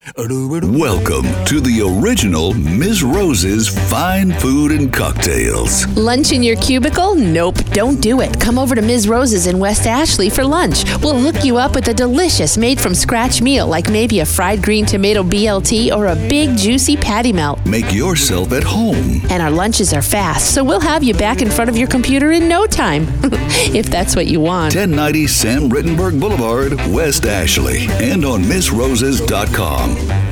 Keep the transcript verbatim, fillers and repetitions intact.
Welcome to the original Miz Rose's Fine Food and Cocktails. Lunch in your cubicle? Nope, don't do it. Come over to Miz Rose's in West Ashley for lunch. We'll hook you up with a delicious made-from-scratch meal like maybe a fried green tomato B L T or a big juicy patty melt. Make yourself at home. And our lunches are fast, so we'll have you back in front of your computer in no time. If that's what you want. ten ninety Sam Rittenberg Boulevard, West Ashley, and on miss roses dot com.